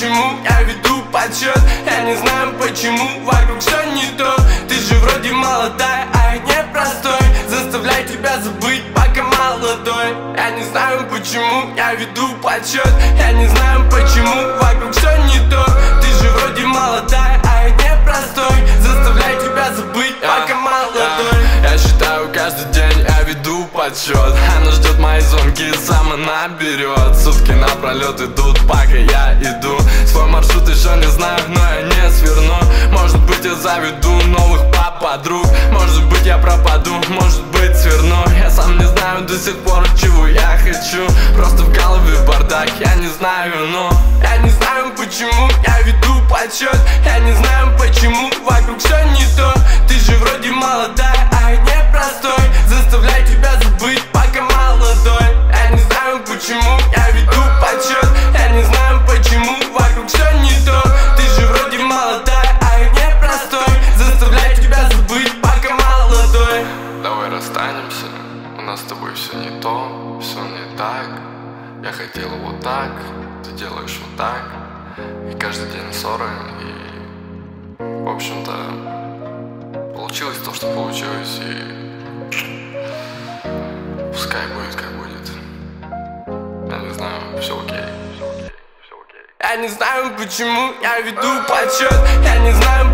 почему я веду подсчет. Я не знаю почему вокруг все не то. Ты же вроде молодая, а я непростой. Заставляй тебя забыть, пока молодой. Я не знаю почему я веду подсчет. Я не знаю почему вокруг все не то. Ты же вроде молодая, а я непростой. Заставляй тебя забыть, пока молодой. Я считаю каждый день, я веду подсчет. Она ждет мои звонки, сама наберет. Сутки напролет идут, пока я иду. Свой маршрут еще не знаю, но я не сверну. Может быть я заведу новых подруг. Может быть я пропаду, может быть сверну. Я сам не знаю до сих пор, чего я хочу. Просто в голове бардак, я не знаю, но я не знаю почему я веду подсчет. Я не знаю почему вокруг все не то. Ты же вроде молодая, а я непростой. Заставляй тебя забыть, пока молодой. Я не знаю почему я веду подсчет. Я не знаю почему вокруг все не то. Ты же вроде молодая, а я непростой. Заставляй тебя забыть, пока молодой. Давай расстанемся, у нас с тобой все не то, все не так. Я хотел вот так, ты делаешь вот так. И каждый день ссоры, и в общем-то получилось то, что получилось. И пускай будет как будет. Я не знаю, все окей. Я не знаю почему я веду подсчет. Я не знаю